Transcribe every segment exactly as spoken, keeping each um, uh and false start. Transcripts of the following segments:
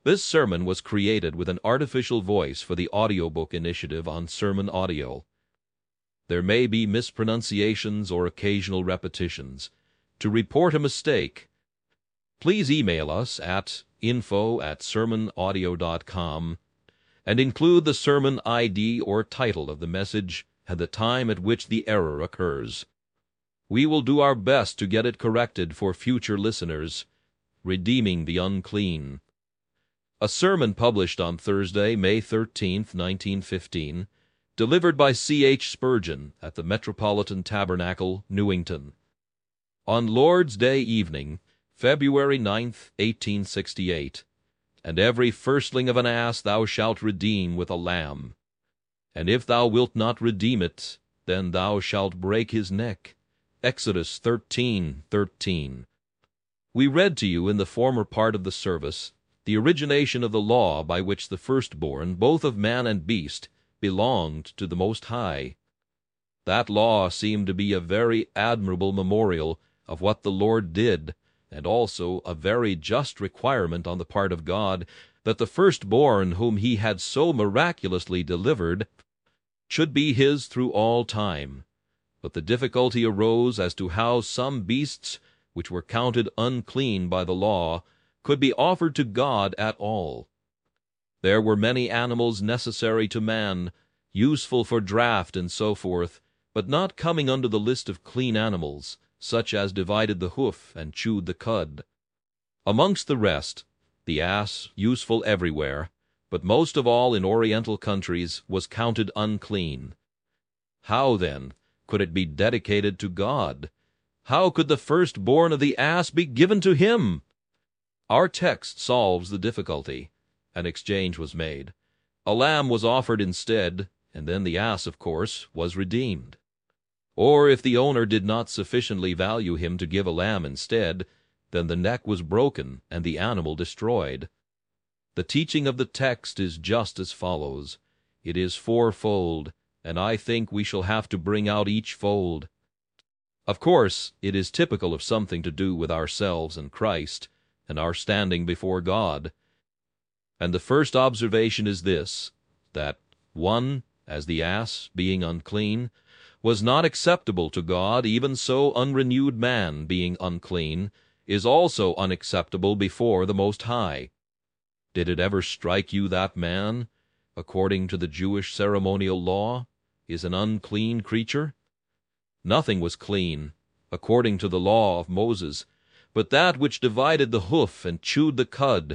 This sermon was created with an artificial voice for the audiobook initiative on Sermon Audio. There may be mispronunciations or occasional repetitions. To report a mistake, please email us at info at sermon audio dot com and include the sermon I D or title of the message and the time at which the error occurs. We will do our best to get it corrected for future listeners. Redeeming the Unclean. A sermon published on Thursday, May thirteenth, nineteen fifteen, delivered by C H Spurgeon at the Metropolitan Tabernacle, Newington. On Lord's Day evening, February ninth, eighteen sixty-eight, and every firstling of an ass thou shalt redeem with a lamb. And if thou wilt not redeem it, then thou shalt break his neck. Exodus thirteen thirteen. We read to you in the former part of the service the origination of the law by which the firstborn, both of man and beast, belonged to the Most High. That law seemed to be a very admirable memorial of what the Lord did, and also a very just requirement on the part of God that the firstborn whom he had so miraculously delivered should be his through all time. But the difficulty arose as to how some beasts, which were counted unclean by the law, could be offered to God at all. There were many animals necessary to man, useful for draught and so forth, but not coming under the list of clean animals, such as divided the hoof and chewed the cud. Amongst the rest, the ass, useful everywhere, but most of all in Oriental countries, was counted unclean. How, then, could it be dedicated to God? How could the firstborn of the ass be given to him? Our text solves the difficulty. An exchange was made. A lamb was offered instead, and then the ass, of course, was redeemed. Or if the owner did not sufficiently value him to give a lamb instead, then the neck was broken and the animal destroyed. The teaching of the text is just as follows. It is fourfold, and I think we shall have to bring out each fold. Of course, it is typical of something to do with ourselves and Christ, and our standing before God. And the first observation is this, that one, as the ass, being unclean, was not acceptable to God, even so unrenewed man, being unclean, is also unacceptable before the Most High. Did it ever strike you that man, according to the Jewish ceremonial law, is an unclean creature? Nothing was clean, according to the law of Moses, but that which divided the hoof and chewed the cud.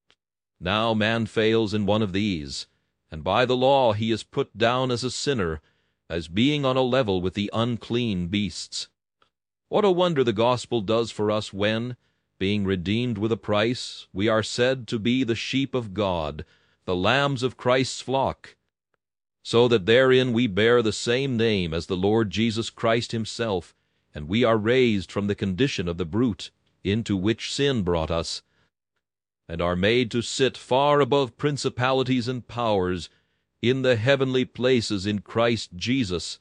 Now man fails in one of these, and by the law he is put down as a sinner, as being on a level with the unclean beasts. What a wonder the gospel does for us when, being redeemed with a price, we are said to be the sheep of God, the lambs of Christ's flock, so that therein we bear the same name as the Lord Jesus Christ himself, and we are raised from the condition of the brute, into which sin brought us, and are made to sit far above principalities and powers, in the heavenly places in Christ Jesus,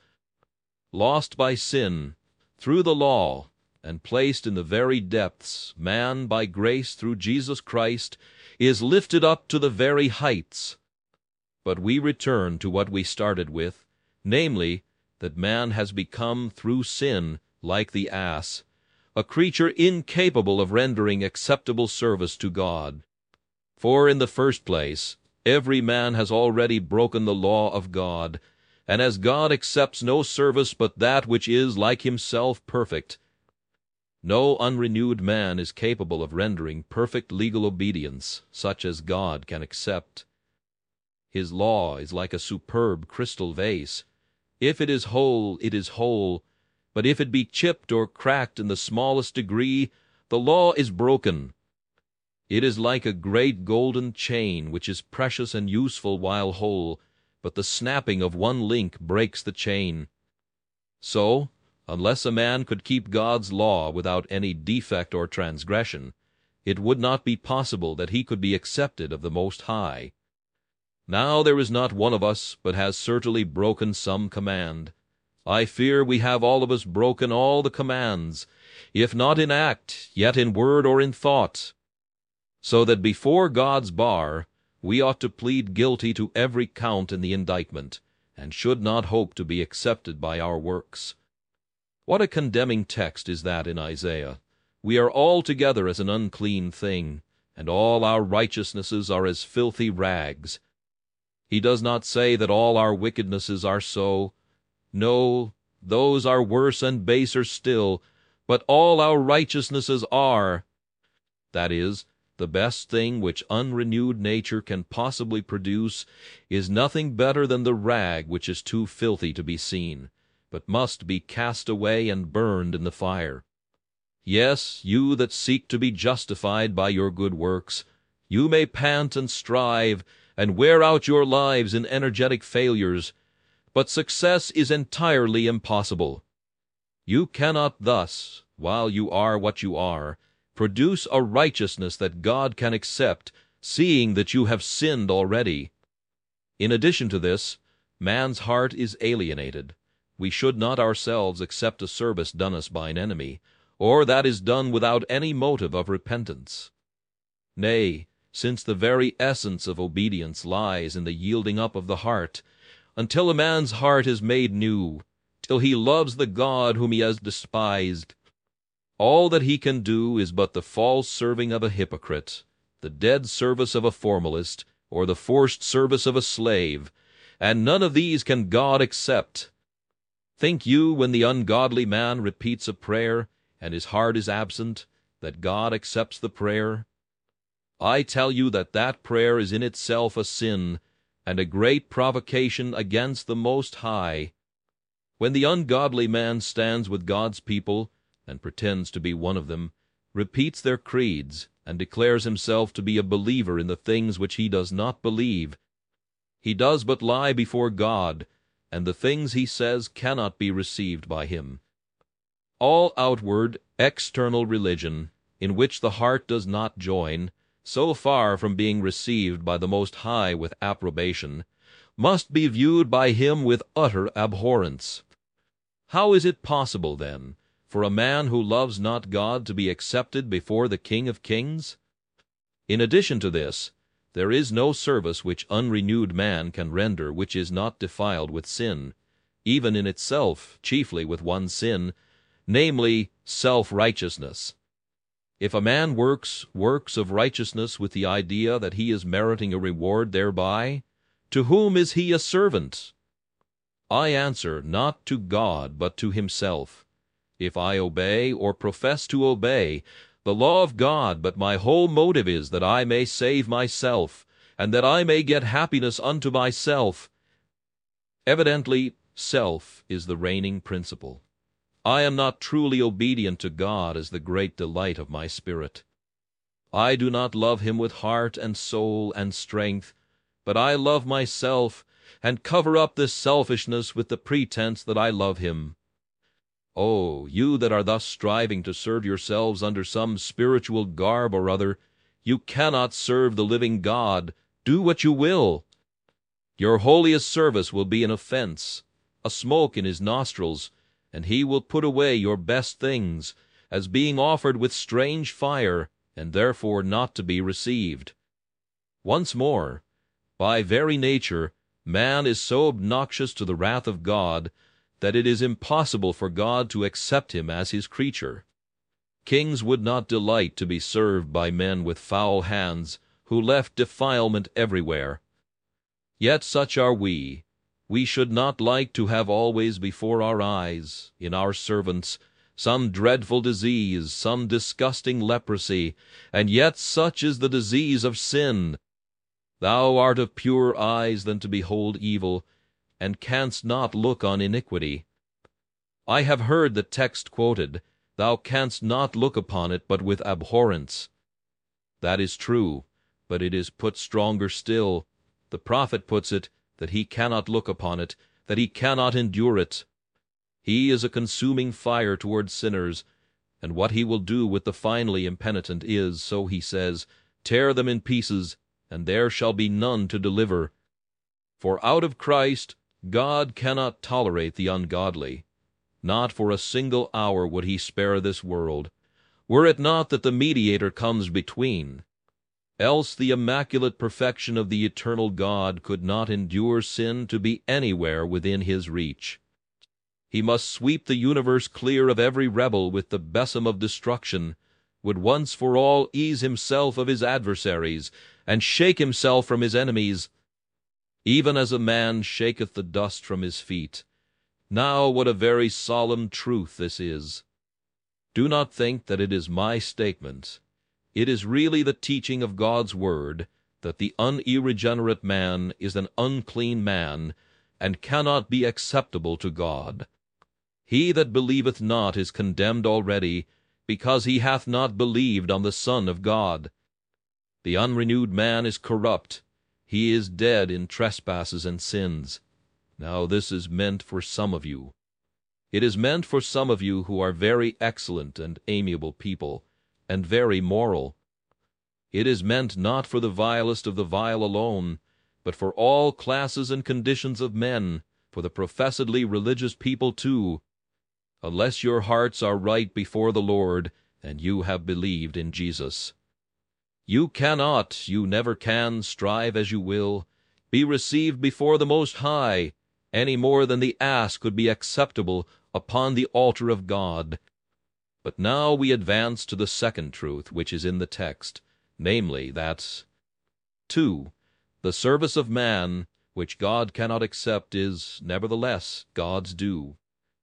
lost by sin, through the law, and placed in the very depths, man, by grace through Jesus Christ, is lifted up to the very heights. But we return to what we started with, namely, that man has become, through sin, like the ass, a creature incapable of rendering acceptable service to God. For in the first place, every man has already broken the law of God, and as God accepts no service but that which is, like himself, perfect, no unrenewed man is capable of rendering perfect legal obedience, such as God can accept. His law is like a superb crystal vase. If it is whole, it is whole, but if it be chipped or cracked in the smallest degree, the law is broken. It is like a great golden chain, which is precious and useful while whole, but the snapping of one link breaks the chain. So, unless a man could keep God's law without any defect or transgression, it would not be possible that he could be accepted of the Most High. Now there is not one of us but has certainly broken some command. I fear we have all of us broken all the commands, if not in act, yet in word or in thought. so that before God's bar we ought to plead guilty to every count in the indictment, and should not hope to be accepted by our works. What a condemning text is that in Isaiah! We are all together as an unclean thing, and all our righteousnesses are as filthy rags. He does not say that all our wickednesses are so. No, those are worse and baser still, but all our righteousnesses are. That is, the best thing which unrenewed nature can possibly produce is nothing better than the rag which is too filthy to be seen, but must be cast away and burned in the fire. Yes, you that seek to be justified by your good works, you may pant and strive, and wear out your lives in energetic failures, but success is entirely impossible. You cannot thus, while you are what you are, produce a righteousness that God can accept, seeing that you have sinned already. In addition to this, man's heart is alienated. We should not ourselves accept a service done us by an enemy, or that is done without any motive of repentance. Nay, since the very essence of obedience lies in the yielding up of the heart, until a man's heart is made new, till he loves the God whom he has despised, all that he can do is but the false serving of a hypocrite, the dead service of a formalist, or the forced service of a slave, and none of these can God accept. Think you, when the ungodly man repeats a prayer, and his heart is absent, that God accepts the prayer? I tell you that that prayer is in itself a sin, and a great provocation against the Most High. When the ungodly man stands with God's people, and pretends to be one of them, repeats their creeds, and declares himself to be a believer in the things which he does not believe, he does but lie before God, and the things he says cannot be received by him. All outward, external religion, in which the heart does not join, so far from being received by the Most High with approbation, must be viewed by him with utter abhorrence. How is it possible, then, for a man who loves not God to be accepted before the King of Kings? In addition to this, there is no service which unrenewed man can render which is not defiled with sin, even in itself chiefly with one sin, namely, self-righteousness. If a man works works of righteousness with the idea that he is meriting a reward thereby, to whom is he a servant? I answer, not to God, but to himself. If I obey, or profess to obey, the law of God, but my whole motive is that I may save myself, and that I may get happiness unto myself. Evidently, self is the reigning principle. I am not truly obedient to God as the great delight of my spirit. I do not love him with heart and soul and strength, but I love myself, and cover up this selfishness with the pretense that I love him. Oh, you that are thus striving to serve yourselves under some spiritual garb or other, you cannot serve the living God, do what you will. Your holiest service will be an offense, a smoke in his nostrils, and he will put away your best things, as being offered with strange fire, and therefore not to be received. Once more, by very nature, man is so obnoxious to the wrath of God that it is impossible for God to accept him as his creature. Kings would not delight to be served by men with foul hands, who left defilement everywhere. Yet such are we. We should not like to have always before our eyes, in our servants, some dreadful disease, some disgusting leprosy, and yet such is the disease of sin. Thou art of purer eyes than to behold evil, and canst not look on iniquity. I have heard the text quoted, Thou canst not look upon it but with abhorrence. That is true, but it is put stronger still. The prophet puts it, that he cannot look upon it, that he cannot endure it. He is a consuming fire toward sinners, and what he will do with the finally impenitent is, so he says, tear them in pieces, and there shall be none to deliver. For out of Christ God cannot tolerate the ungodly. Not for a single hour would he spare this world, were it not that the mediator comes between. Else the immaculate perfection of the eternal God could not endure sin to be anywhere within his reach. He must sweep the universe clear of every rebel with the besom of destruction, would once for all ease himself of his adversaries, and shake himself from his enemies, even as a man shaketh the dust from his feet. Now what a very solemn truth this is! Do not think that it is my statement. It is really the teaching of God's Word that the unregenerate man is an unclean man, and cannot be acceptable to God. He that believeth not is condemned already, because he hath not believed on the Son of God. The unrenewed man is corrupt. He is dead in trespasses and sins. Now this is meant for some of you. It is meant for some of you who are very excellent and amiable people, and very moral. It is meant not for the vilest of the vile alone, but for all classes and conditions of men, for the professedly religious people too, unless your hearts are right before the Lord, and you have believed in Jesus. You cannot, you never can, strive as you will, be received before the Most High, any more than the ass could be acceptable upon the altar of God. But now we advance to the second truth which is in the text, namely that two. The service of man, which God cannot accept, is, nevertheless, God's due.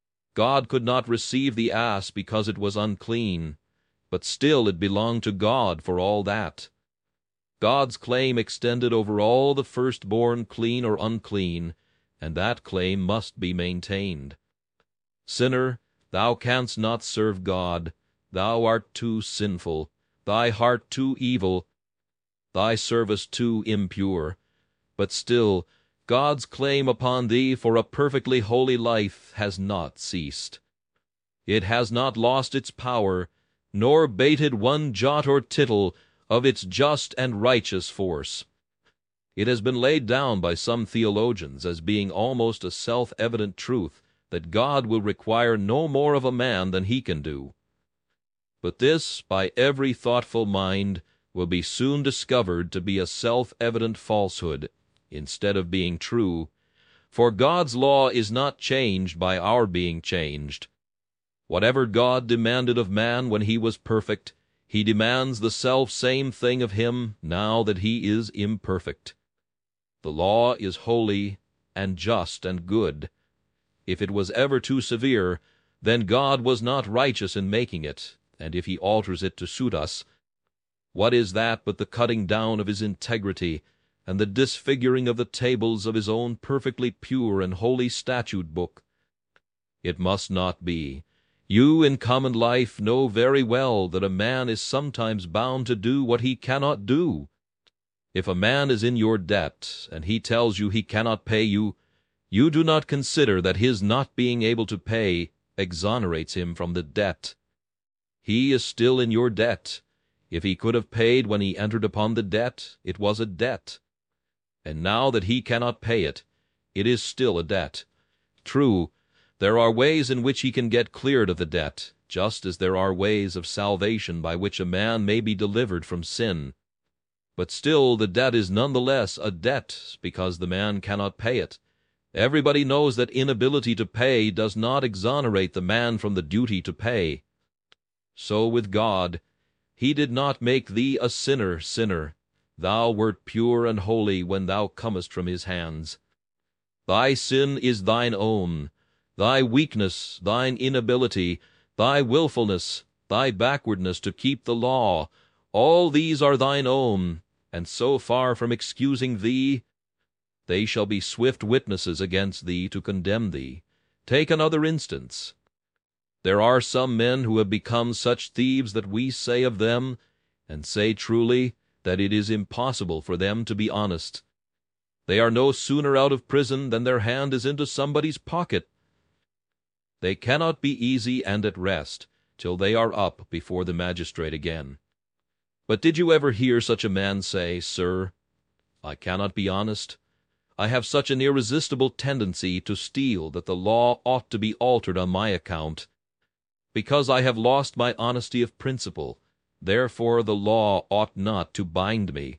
God could not receive the ass because it was unclean, but still it belonged to God for all that. God's claim extended over all the firstborn, clean or unclean, and that claim must be maintained. Sinner, thou canst not serve God. Thou art too sinful, thy heart too evil, thy service too impure. But still, God's claim upon thee for a perfectly holy life has not ceased. It has not lost its power, nor bated one jot or tittle of its just and righteous force. It has been laid down by some theologians as being almost a self-evident truth that God will require no more of a man than he can do. But this, by every thoughtful mind, will be soon discovered to be a self-evident falsehood, instead of being true, for God's law is not changed by our being changed. Whatever God demanded of man when he was perfect, he demands the self-same thing of him now that he is imperfect. The law is holy and just and good. If it was ever too severe, then God was not righteous in making it, and if he alters it to suit us, what is that but the cutting down of his integrity, and the disfiguring of the tables of his own perfectly pure and holy statute book? It must not be. You in common life know very well that a man is sometimes bound to do what he cannot do. If a man is in your debt, and he tells you he cannot pay you, you do not consider that his not being able to pay exonerates him from the debt. He is still in your debt. If he could have paid when he entered upon the debt, it was a debt. And now that he cannot pay it, it is still a debt. True, there are ways in which he can get cleared of the debt, just as there are ways of salvation by which a man may be delivered from sin. But still the debt is none the less a debt because the man cannot pay it. Everybody knows that inability to pay does not exonerate the man from the duty to pay. So with God, he did not make thee a sinner, sinner. Thou wert pure and holy when thou comest from his hands. Thy sin is thine own. Thy weakness, thine inability, thy willfulness, thy backwardness to keep the law, all these are thine own, and so far from excusing thee, they shall be swift witnesses against thee to condemn thee. Take another instance. There are some men who have become such thieves that we say of them, and say truly, that it is impossible for them to be honest. They are no sooner out of prison than their hand is into somebody's pocket. They cannot be easy and at rest till they are up before the magistrate again. But did you ever hear such a man say, "Sir, I cannot be honest. I have such an irresistible tendency to steal that the law ought to be altered on my account, because I have lost my honesty of principle, Therefore the law ought not to bind me.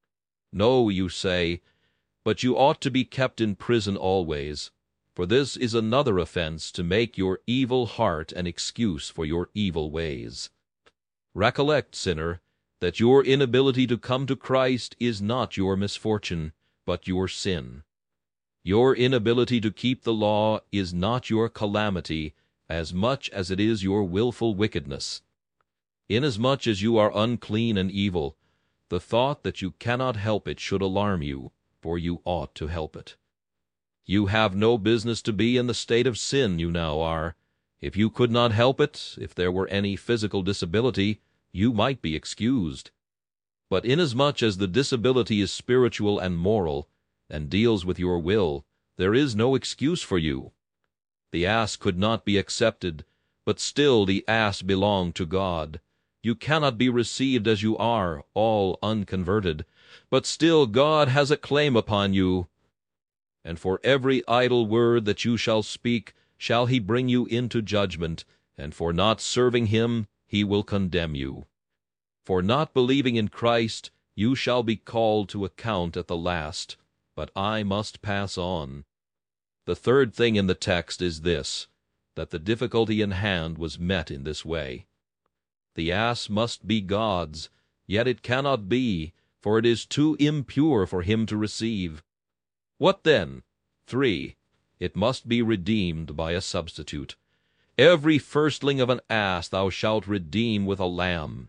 No, you say, but you ought to be kept in prison always, for this is another offense to make your evil heart an excuse for your evil ways. Recollect, sinner, that your inability to come to Christ is not your misfortune, but your sin. Your inability to keep the law is not your calamity, as much as it is your willful wickedness. Inasmuch as you are unclean and evil, the thought that you cannot help it should alarm you, for you ought to help it. You have no business to be in the state of sin you now are. If you could not help it, if there were any physical disability, you might be excused. But inasmuch as the disability is spiritual and moral, and deals with your will, there is no excuse for you. The ass could not be accepted, but still the ass belonged to God. You cannot be received as you are, all unconverted, but still God has a claim upon you. And for every idle word that you shall speak shall he bring you into judgment, and for not serving him he will condemn you. For not believing in Christ you shall be called to account at the last. But I must pass on. The third thing in the text is this, that the difficulty in hand was met in this way. The ass must be God's, yet it cannot be, for it is too impure for him to receive. What then? Three. It must be redeemed by a substitute. Every firstling of an ass thou shalt redeem with a lamb.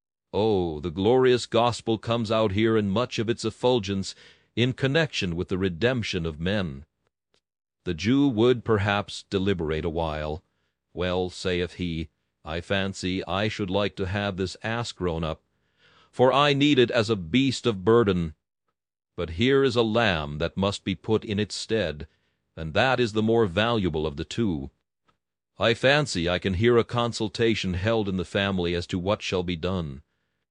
Oh, the glorious gospel comes out here in much of its effulgence in connection with the redemption of men. The Jew would perhaps deliberate a while. Well, saith he, I fancy I should like to have this ass grown up, for I need it as a beast of burden. But here is a lamb that must be put in its stead, and that is the more valuable of the two. I fancy I can hear a consultation held in the family as to what shall be done.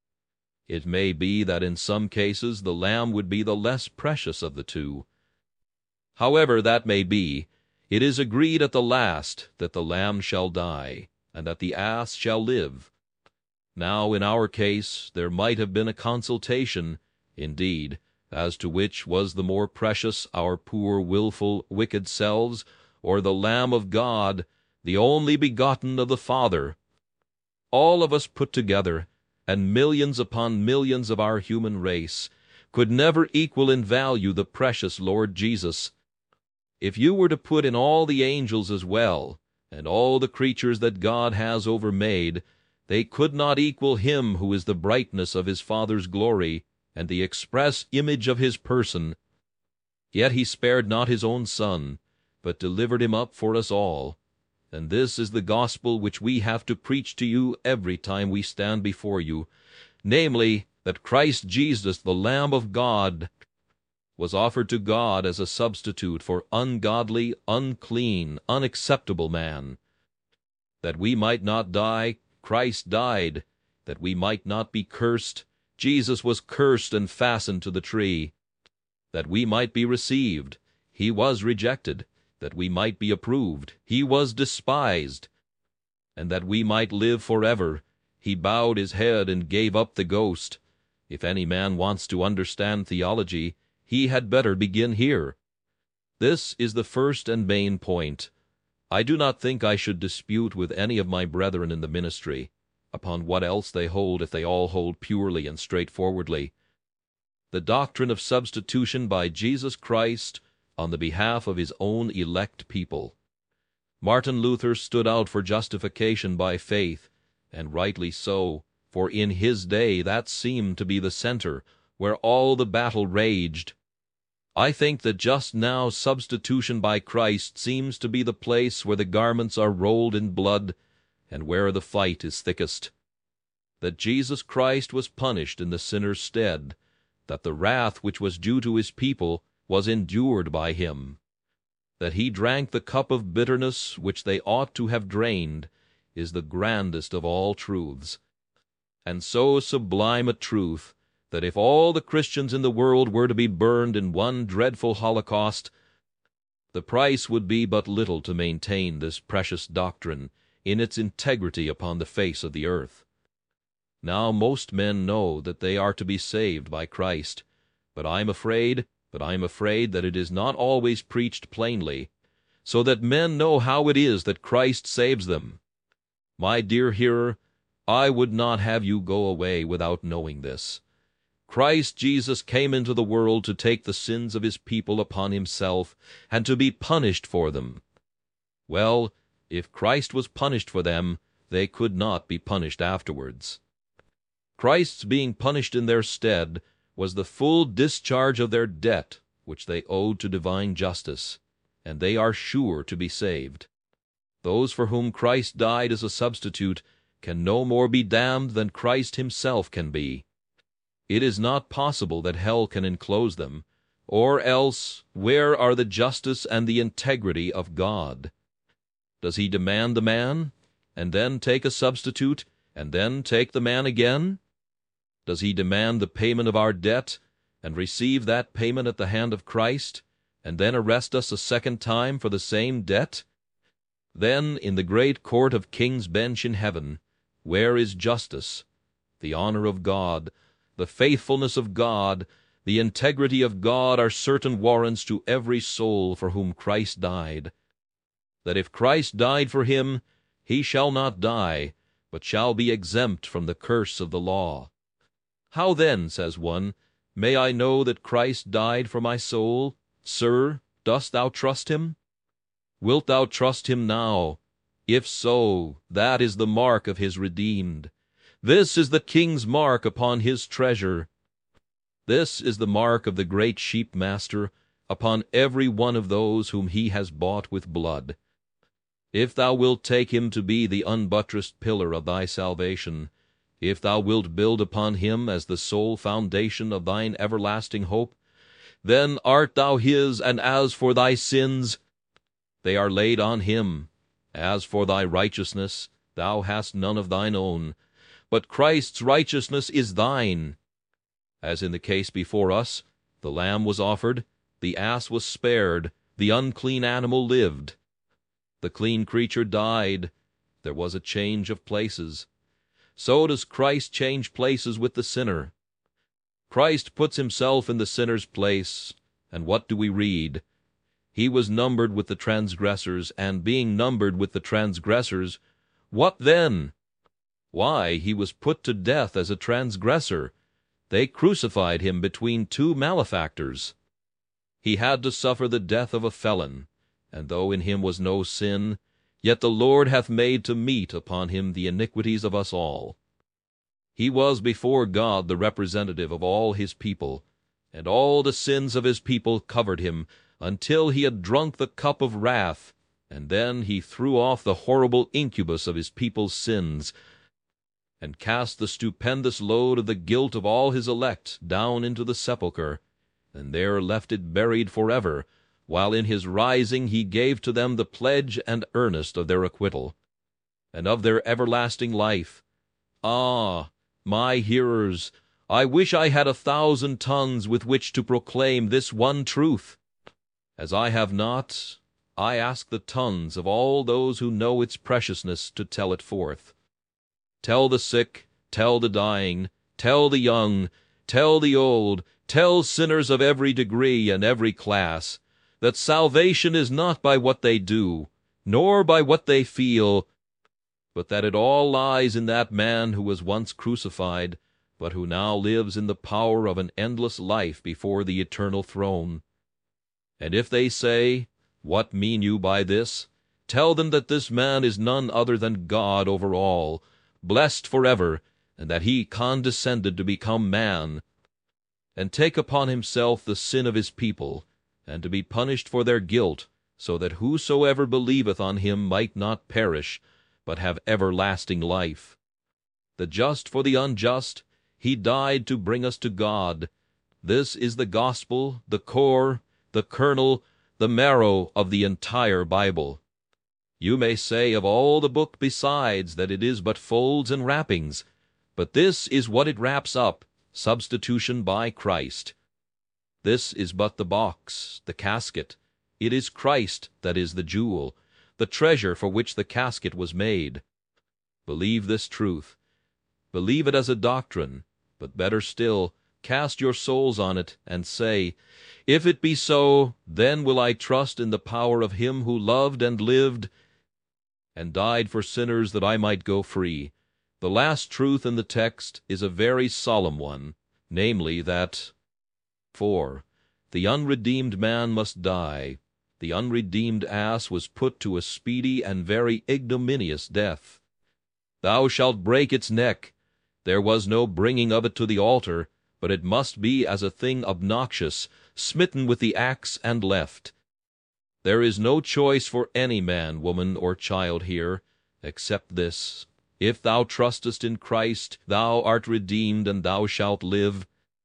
It may be that in some cases the lamb would be the less precious of the two. However that may be, it is agreed at the last that the lamb shall die, and that the ass shall live. Now in our case there might have been a consultation, indeed, as to which was the more precious, our poor, wilful, wicked selves, or the Lamb of God, the only begotten of the Father. All of us put together, and millions upon millions of our human race, could never equal in value the precious Lord Jesus. If you were to put in all the angels as well, and all the creatures that God has overmade, they could not equal him who is the brightness of his Father's glory, and the express image of his person. Yet he spared not his own Son, but delivered him up for us all. And this is the gospel which we have to preach to you every time we stand before you, namely, that Christ Jesus, the Lamb of God, was offered to God as a substitute for ungodly, unclean, unacceptable man. That we might not die, Christ died. That we might not be cursed, Jesus was cursed and fastened to the tree. That we might be received, he was rejected. That we might be approved, he was despised. And that we might live forever, he bowed his head and gave up the ghost. If any man wants to understand theology, he had better begin here. This is the first and main point. I do not think I should dispute with any of my brethren in the ministry, upon what else they hold if they all hold purely and straightforwardly. The doctrine of substitution by Jesus Christ on the behalf of his own elect people. Martin Luther stood out for justification by faith, and rightly so, for in his day that seemed to be the center where all the battle raged. I think that just now substitution by Christ seems to be the place where the garments are rolled in blood, and where the fight is thickest. That Jesus Christ was punished in the sinner's stead, that the wrath which was due to his people was endured by him, that he drank the cup of bitterness which they ought to have drained, is the grandest of all truths, and so sublime a truth that if all the Christians in the world were to be burned in one dreadful holocaust, the price would be but little to maintain this precious doctrine in its integrity upon the face of the earth. Now most men know that they are to be saved by Christ, but I am afraid, but I am afraid that it is not always preached plainly, so that men know how it is that Christ saves them. My dear hearer, I would not have you go away without knowing this. Christ Jesus came into the world to take the sins of his people upon himself, and to be punished for them. Well, if Christ was punished for them, they could not be punished afterwards. Christ's being punished in their stead was the full discharge of their debt which they owed to divine justice, and they are sure to be saved. Those for whom Christ died as a substitute can no more be damned than Christ himself can be. It is not possible that hell can enclose them, or else where are the justice and the integrity of God? Does he demand the man, and then take a substitute, and then take the man again? Does he demand the payment of our debt, and receive that payment at the hand of Christ, and then arrest us a second time for the same debt? Then, in the great court of King's Bench in heaven, where is justice, the honor of God, the faithfulness of God, the integrity of God are certain warrants to every soul for whom Christ died, that if Christ died for him, he shall not die, but shall be exempt from the curse of the law. How then, says one, may I know that Christ died for my soul? Sir, dost thou trust him? Wilt thou trust him now? If so, that is the mark of his redeemed. This is the King's mark upon his treasure. This is the mark of the great sheep-master upon every one of those whom he has bought with blood. If thou wilt take him to be the unbuttressed pillar of thy salvation, if thou wilt build upon him as the sole foundation of thine everlasting hope, then art thou his, and as for thy sins, they are laid on him. As for thy righteousness, thou hast none of thine own, but Christ's righteousness is thine. As in the case before us, the lamb was offered, the ass was spared, the unclean animal lived. The clean creature died. There was a change of places. So does Christ change places with the sinner. Christ puts himself in the sinner's place, and what do we read? He was numbered with the transgressors, and being numbered with the transgressors, what then? Why, he was put to death as a transgressor. They crucified him between two malefactors. He had to suffer the death of a felon, and though in him was no sin, yet the Lord hath made to meet upon him the iniquities of us all. He was before God the representative of all his people, and all the sins of his people covered him, until he had drunk the cup of wrath, and then he threw off the horrible incubus of his people's sins, and cast the stupendous load of the guilt of all his elect down into the sepulchre, and there left it buried forever, while in his rising he gave to them the pledge and earnest of their acquittal, and of their everlasting life. Ah, my hearers, I wish I had a thousand tongues with which to proclaim this one truth. As I have not, I ask the tongues of all those who know its preciousness to tell it forth. Tell the sick, tell the dying, tell the young, tell the old, tell sinners of every degree and every class, that salvation is not by what they do, nor by what they feel, but that it all lies in that man who was once crucified, but who now lives in the power of an endless life before the eternal throne. And if they say, "What mean you by this?" tell them that this man is none other than God over all, blessed forever, and that he condescended to become man, and take upon himself the sin of his people, and to be punished for their guilt, so that whosoever believeth on him might not perish, but have everlasting life. The just for the unjust, he died to bring us to God. This is the gospel, the core, the kernel, the marrow of the entire Bible. You may say of all the book besides that it is but folds and wrappings, but this is what it wraps up, substitution by Christ. This is but the box, the casket. It is Christ that is the jewel, the treasure for which the casket was made. Believe this truth. believe it as a doctrine, but better still, cast your souls on it, and say, If it be so, then will I trust in the power of him who loved and lived and died for sinners that I might go free. The last truth in the text is a very solemn one, namely that four. The unredeemed man must die. The unredeemed ass was put to a speedy and very ignominious death. Thou shalt break its neck. There was no bringing of it to the altar, but it must be as a thing obnoxious, smitten with the axe and left. There is no choice for any man, woman, or child here, except this: if thou trustest in Christ, thou art redeemed, and thou shalt live.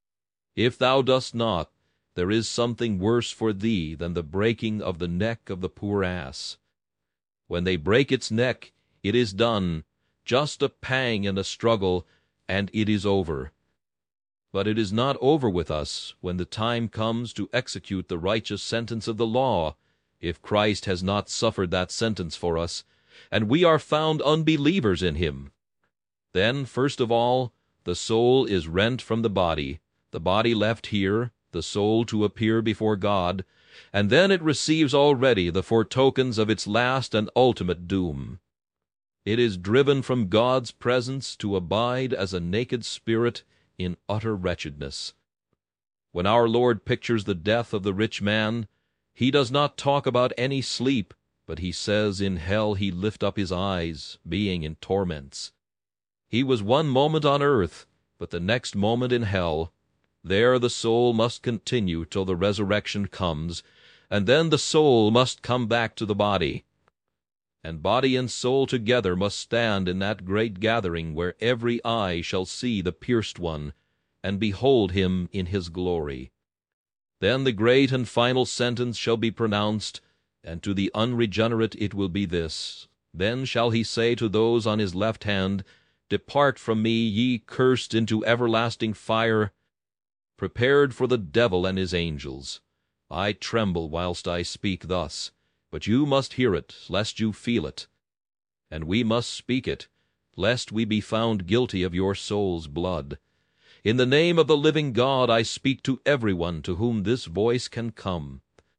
If thou dost not, there is something worse for thee than the breaking of the neck of the poor ass. When they break its neck, it is done, just a pang and a struggle, and it is over. But it is not over with us when the time comes to execute the righteous sentence of the law, if Christ has not suffered that sentence for us, and we are found unbelievers in him. Then, first of all, the soul is rent from the body, the body left here, the soul to appear before God, and then it receives already the foretokens of its last and ultimate doom. It is driven from God's presence to abide as a naked spirit in utter wretchedness. When our Lord pictures the death of the rich man, he does not talk about any sleep, but he says in hell he lift up his eyes, being in torments. He was one moment on earth, but the next moment in hell. There the soul must continue till the resurrection comes, and then the soul must come back to the body. And body and soul together must stand in that great gathering where every eye shall see the pierced one, and behold him in his glory. Then the great and final sentence shall be pronounced, and to the unregenerate it will be this: Then shall he say to those on his left hand, Depart from me, ye cursed, into everlasting fire, prepared for the devil and his angels. I tremble whilst I speak thus, but you must hear it, lest you feel it. And we must speak it, lest we be found guilty of your soul's blood. In the name of the living God I speak to everyone to whom this voice can come.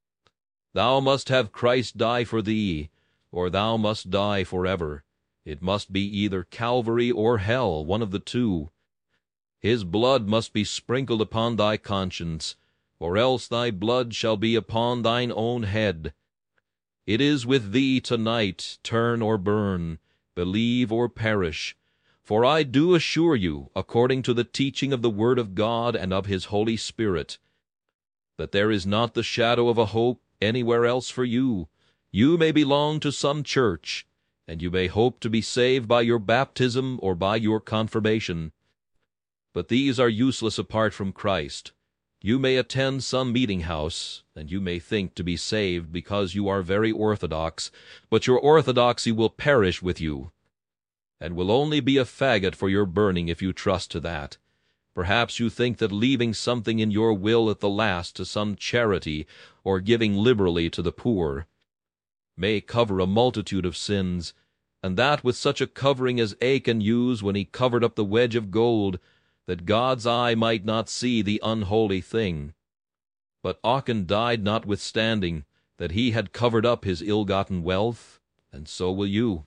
Thou must have Christ die for thee, or thou must die forever. It must be either Calvary or hell, one of the two. His blood must be sprinkled upon thy conscience, or else thy blood shall be upon thine own head. It is with thee tonight, turn or burn, believe or perish. For I do assure you, according to the teaching of the Word of God and of his Holy Spirit, that there is not the shadow of a hope anywhere else for you. You may belong to some church, and you may hope to be saved by your baptism or by your confirmation. But these are useless apart from Christ. You may attend some meeting house, and you may think to be saved because you are very orthodox, but your orthodoxy will perish with you, and will only be a faggot for your burning if you trust to that. Perhaps you think that leaving something in your will at the last to some charity, or giving liberally to the poor, may cover a multitude of sins, and that with such a covering as Achan used when he covered up the wedge of gold, that God's eye might not see the unholy thing. But Achan died notwithstanding that he had covered up his ill-gotten wealth, and so will you.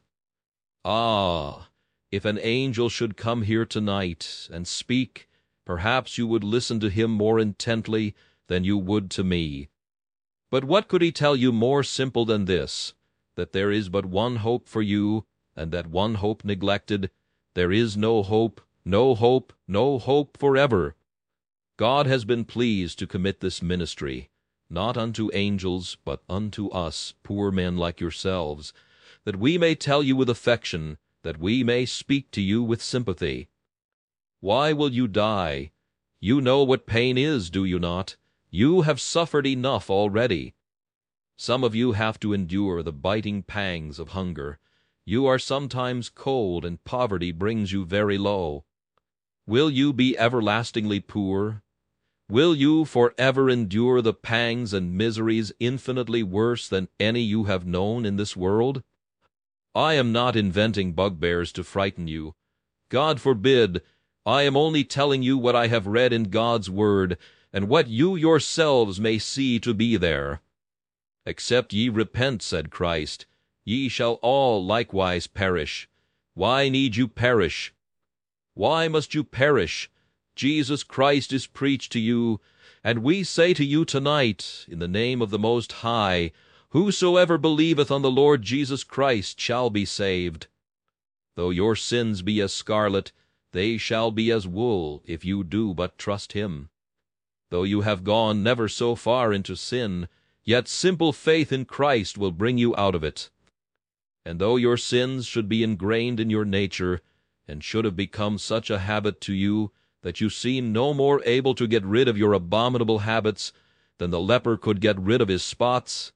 Ah, if an angel should come here tonight and speak, perhaps you would listen to him more intently than you would to me. But what could he tell you more simple than this, that there is but one hope for you, and that one hope neglected, there is no hope, no hope, no hope forever. God has been pleased to commit this ministry, not unto angels, but unto us, poor men like yourselves, that we may tell you with affection, that we may speak to you with sympathy. Why will you die? You know what pain is, do you not? You have suffered enough already. Some of you have to endure the biting pangs of hunger. You are sometimes cold, and poverty brings you very low. Will you be everlastingly poor? Will you forever endure the pangs and miseries infinitely worse than any you have known in this world? I am not inventing bugbears to frighten you. God forbid! I am only telling you what I have read in God's word, and what you yourselves may see to be there. Except ye repent, said Christ, ye shall all likewise perish. Why need you perish? Why must you perish? Jesus Christ is preached to you, and we say to you tonight, in the name of the Most High, whosoever believeth on the Lord Jesus Christ shall be saved. Though your sins be as scarlet, they shall be as wool, if you do but trust him. Though you have gone never so far into sin, yet simple faith in Christ will bring you out of it. And though your sins should be ingrained in your nature, and should have become such a habit to you that you seem no more able to get rid of your abominable habits than the leper could get rid of his spots,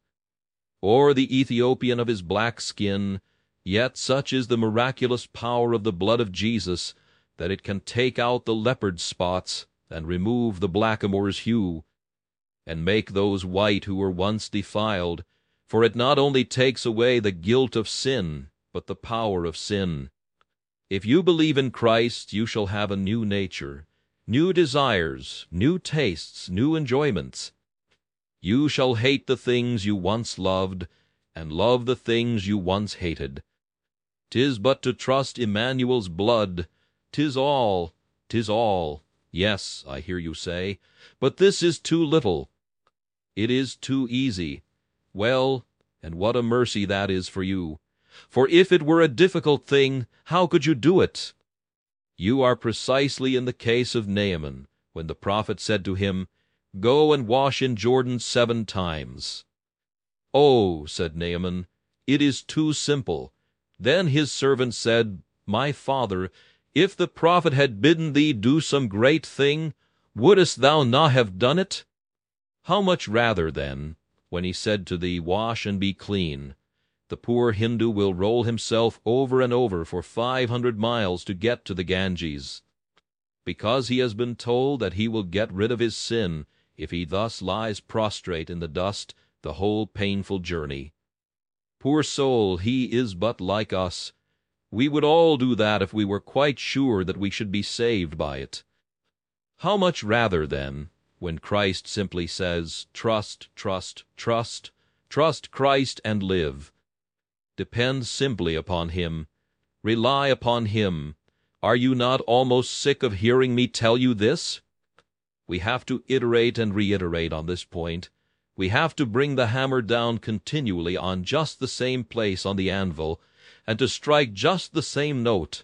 or the Ethiopian of his black skin, yet such is the miraculous power of the blood of Jesus that it can take out the leopard's spots and remove the blackamoor's hue, and make those white who were once defiled, for it not only takes away the guilt of sin, but the power of sin. If you believe in Christ, you shall have a new nature, new desires, new tastes, new enjoyments. You shall hate the things you once loved, and love the things you once hated. 'Tis but to trust Emmanuel's blood. 'Tis all, 'tis all. Yes, I hear you say, but this is too little. It is too easy. Well, and what a mercy that is for you. For if it were a difficult thing, how could you do it? You are precisely in the case of Naaman, when the prophet said to him, Go and wash in Jordan seven times. Oh, said Naaman, it is too simple. Then his servant said, My father, if the prophet had bidden thee do some great thing, wouldest thou not have done it? How much rather, then, when he said to thee, Wash and be clean, the poor Hindu will roll himself over and over for five hundred miles to get to the Ganges, because he has been told that he will get rid of his sin if he thus lies prostrate in the dust the whole painful journey. Poor soul, he is but like us. We would all do that if we were quite sure that we should be saved by it. How much rather, then, when Christ simply says, Trust, trust, trust, trust Christ and live. Depend simply upon him. Rely upon him. Are you not almost sick of hearing me tell you this? We have to iterate and reiterate on this point. We have to bring the hammer down continually on just the same place on the anvil, and to strike just the same note.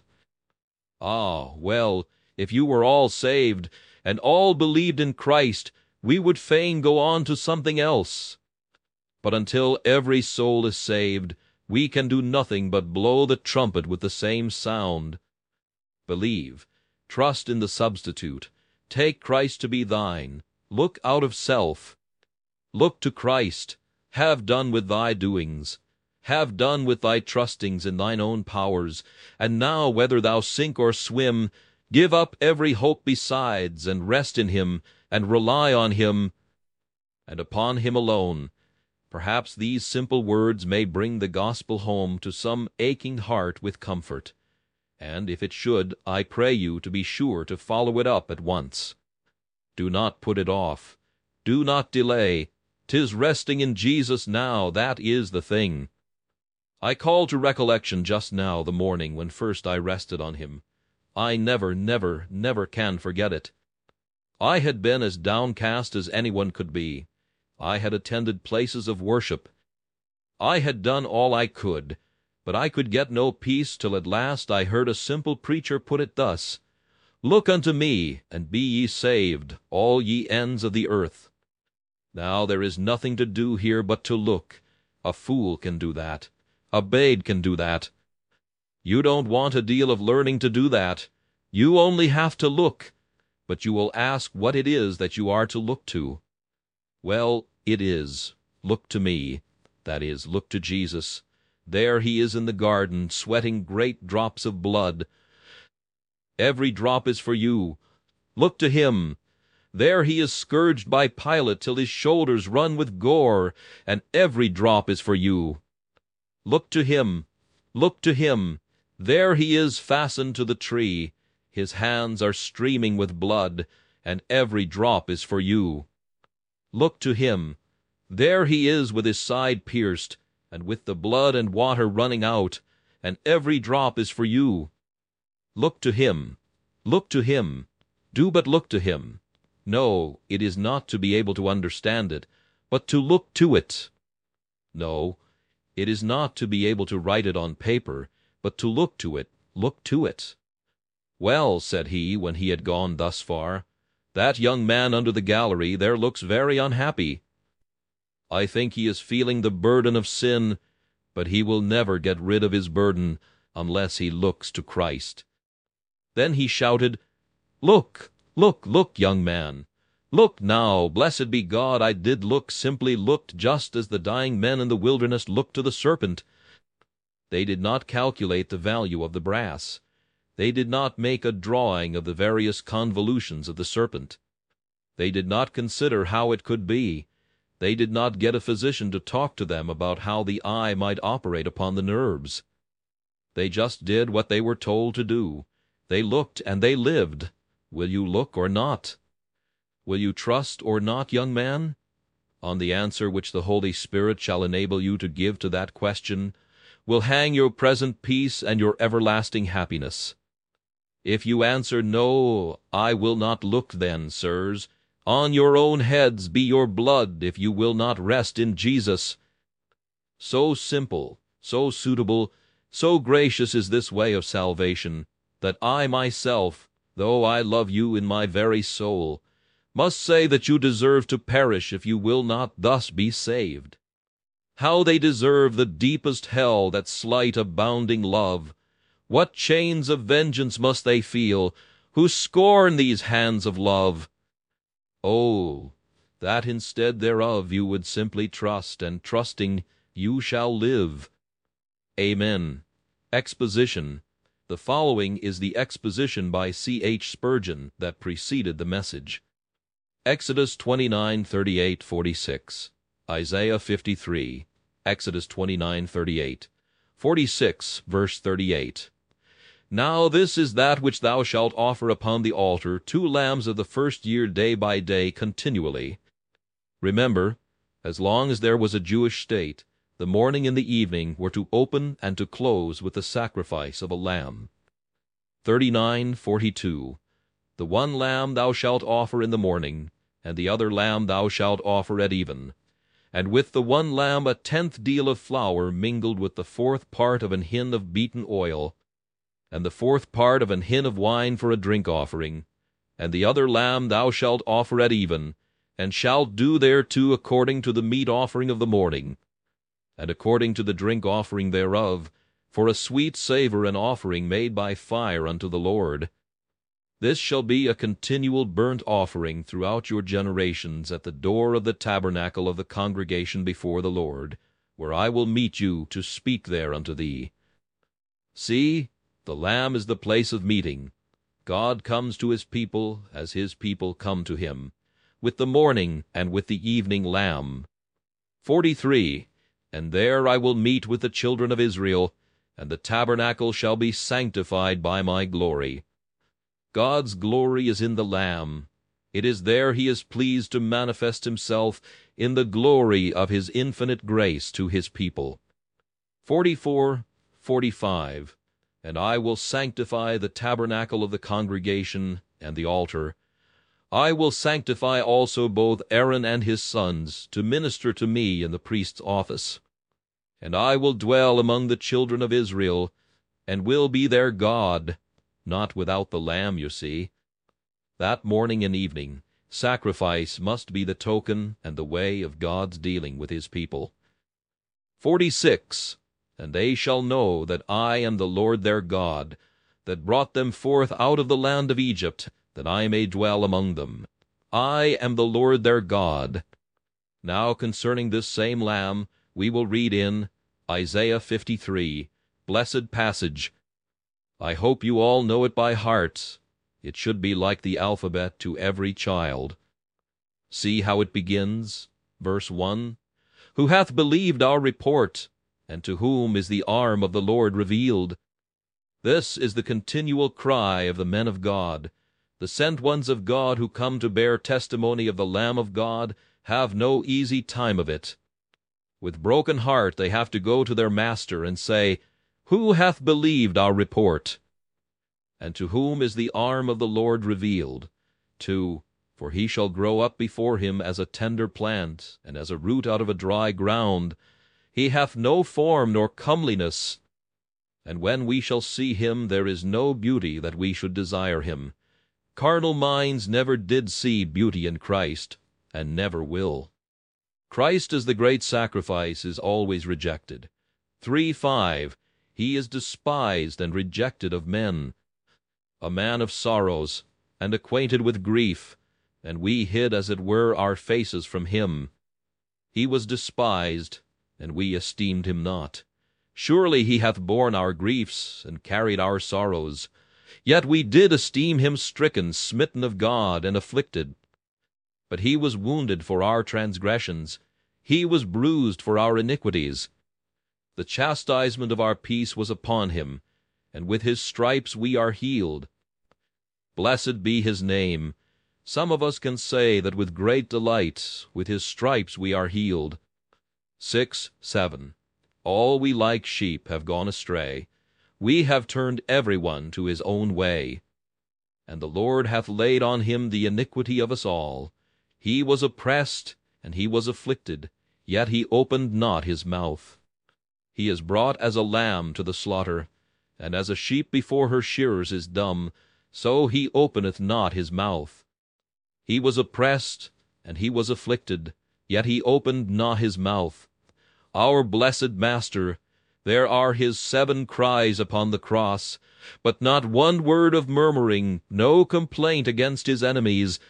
Ah, well, if you were all saved, and all believed in Christ, we would fain go on to something else. But until every soul is saved, we can do nothing but blow the trumpet with the same sound. Believe, trust in the substitute, take Christ to be thine, look out of self. Look to Christ, have done with thy doings, have done with thy trustings in thine own powers, and now whether thou sink or swim, give up every hope besides, and rest in him, and rely on him, and upon him alone. Perhaps these simple words may bring the gospel home to some aching heart with comfort, and if it should, I pray you to be sure to follow it up at once. Do not put it off. Do not delay. 'Tis resting in Jesus now, that is the thing. I call to recollection just now the morning when first I rested on him. I never, never, never can forget it. I had been as downcast as anyone could be. I had attended places of worship. I had done all I could, but I could get no peace till at last I heard a simple preacher put it thus, Look unto me, and be ye saved, all ye ends of the earth. Now there is nothing to do here but to look. A fool can do that. A babe can do that. You don't want a deal of learning to do that. You only have to look, but you will ask what it is that you are to look to. Well, it is, look to me, that is, look to Jesus. There he is in the garden, sweating great drops of blood. Every drop is for you. Look to him. There he is scourged by Pilate till his shoulders run with gore, and every drop is for you. Look to him. Look to him. There he is fastened to the tree. His hands are streaming with blood, and every drop is for you. Look to him. There he is with his side pierced, and with the blood and water running out, and every drop is for you. Look to him. Look to him. Do but look to him. No, it is not to be able to understand it, but to look to it. No, it is not to be able to write it on paper, but to look to it, look to it. Well, said he, when he had gone thus far, that young man under the gallery there looks very unhappy. I think he is feeling the burden of sin, but he will never get rid of his burden unless he looks to Christ. Then he shouted, Look, look, look, young man. Look now, blessed be God, I did look, simply looked, just as the dying men in the wilderness looked to the serpent. They did not calculate the value of the brass. They did not make a drawing of the various convolutions of the serpent. They did not consider how it could be. They did not get a physician to talk to them about how the eye might operate upon the nerves. They just did what they were told to do. They looked and they lived. Will you look or not? Will you trust or not, young man? On the answer which the Holy Spirit shall enable you to give to that question will hang your present peace and your everlasting happiness. If you answer, No, I will not look then, sirs, on your own heads be your blood if you will not rest in Jesus. So simple, so suitable, so gracious is this way of salvation, that I myself, though I love you in my very soul, must say that you deserve to perish if you will not thus be saved. How they deserve the deepest hell that slight abounding love! What chains of vengeance must they feel, who scorn these hands of love! Oh, that instead thereof you would simply trust, and trusting you shall live. Amen. Exposition. The following is the exposition by C H Spurgeon that preceded the message. Exodus twenty-nine, thirty-eight, forty-six. Isaiah fifty-three. Exodus twenty-nine, thirty-eight. forty-six, verse thirty-eight. Now this is that which thou shalt offer upon the altar, two lambs of the first year day by day continually. Remember, as long as there was a Jewish state, the morning and the evening were to open and to close with the sacrifice of a lamb. thirty-nine, forty-two. The one lamb thou shalt offer in the morning, and the other lamb thou shalt offer at even. And with the one lamb a tenth deal of flour mingled with the fourth part of an hin of beaten oil, and the fourth part of an hin of wine for a drink offering. And the other lamb thou shalt offer at even, and shalt do thereto according to the meat offering of the morning, and according to the drink offering thereof, for a sweet savour and offering made by fire unto the Lord. This shall be a continual burnt offering throughout your generations at the door of the tabernacle of the congregation before the Lord, where I will meet you to speak there unto thee. See, the Lamb is the place of meeting. God comes to his people as his people come to him, with the morning and with the evening lamb. forty-three. And there I will meet with the children of Israel, and the tabernacle shall be sanctified by my glory. God's glory is in the Lamb. It is there he is pleased to manifest himself in the glory of his infinite grace to his people. forty-four, forty-five. And I will sanctify the tabernacle of the congregation and the altar. I will sanctify also both Aaron and his sons to minister to me in the priest's office. And I will dwell among the children of Israel, and will be their God, not without the lamb, you see. That morning and evening, sacrifice must be the token and the way of God's dealing with his people. forty-six. And they shall know that I am the Lord their God, that brought them forth out of the land of Egypt, that I may dwell among them. I am the Lord their God. Now concerning this same Lamb, we will read in Isaiah fifty-three, blessed passage. I hope you all know it by heart. It should be like the alphabet to every child. See how it begins, verse one. Who hath believed our report, and to whom is the arm of the Lord revealed? This is the continual cry of the men of God. The sent ones of God who come to bear testimony of the Lamb of God have no easy time of it. With broken heart they have to go to their Master and say, "Who hath believed our report?" And to whom is the arm of the Lord revealed? To, for he shall grow up before him as a tender plant, and as a root out of a dry ground. He hath no form nor comeliness. And when we shall see him, there is no beauty that we should desire him. Carnal minds never did see beauty in Christ, and never will. Christ as the great sacrifice is always rejected. three five. He is despised and rejected of men. A man of sorrows, and acquainted with grief, and we hid as it were our faces from him. He was despised, and we esteemed him not. Surely he hath borne our griefs, and carried our sorrows. Yet we did esteem him stricken, smitten of God, and afflicted. But he was wounded for our transgressions, he was bruised for our iniquities. The chastisement of our peace was upon him, and with his stripes we are healed. Blessed be his name. Some of us can say that with great delight, with his stripes we are healed. six seven. All we like sheep have gone astray. We have turned every one to his own way. And the Lord hath laid on him the iniquity of us all. He was oppressed, and he was afflicted, yet he opened not his mouth. He is brought as a lamb to the slaughter, and as a sheep before her shearers is dumb, so he openeth not his mouth. He was oppressed, and he was afflicted, yet he opened not his mouth. Our blessed Master, there are his seven cries upon the cross, but not one word of murmuring, no complaint against his enemies.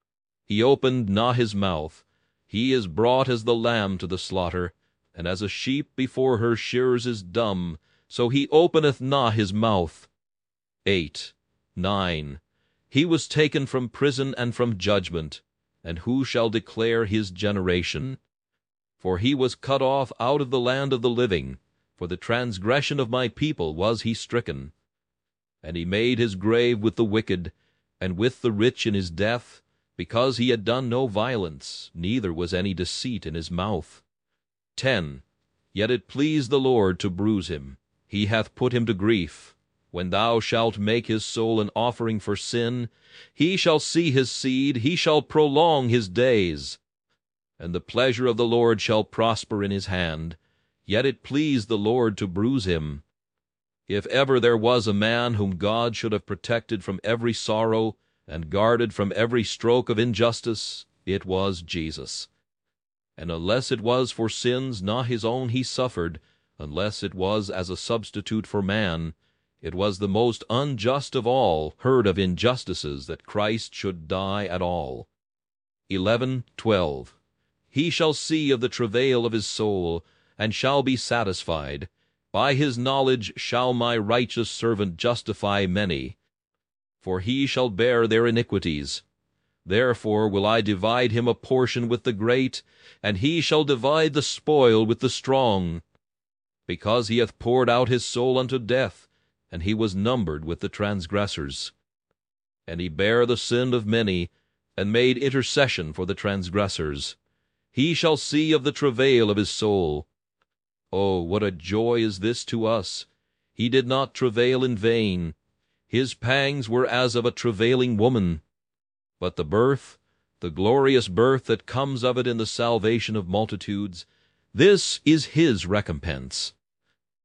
He opened not his mouth. He is brought as the lamb to the slaughter, and as a sheep before her shearers is dumb, so he openeth not his mouth. eight nine. He was taken from prison and from judgment, and who shall declare his generation? For he was cut off out of the land of the living, for the transgression of my people was he stricken. And he made his grave with the wicked, and with the rich in his death, because he had done no violence, neither was any deceit in his mouth. ten. Yet it pleased the Lord to bruise him. He hath put him to grief. When thou shalt make his soul an offering for sin, he shall see his seed, he shall prolong his days. And the pleasure of the Lord shall prosper in his hand. Yet it pleased the Lord to bruise him. If ever there was a man whom God should have protected from every sorrow, and guarded from every stroke of injustice, it was Jesus. And unless it was for sins not his own he suffered, unless it was as a substitute for man, it was the most unjust of all heard of injustices that Christ should die at all. eleven twelve. He shall see of the travail of his soul, and shall be satisfied. By his knowledge shall my righteous servant justify many, for he shall bear their iniquities. Therefore will I divide him a portion with the great, and he shall divide the spoil with the strong. Because he hath poured out his soul unto death, and he was numbered with the transgressors. And he bare the sin of many, and made intercession for the transgressors. He shall see of the travail of his soul. Oh, what a joy is this to us! He did not travail in vain. His pangs were as of a travailing woman. But the birth, the glorious birth that comes of it in the salvation of multitudes, this is his recompense.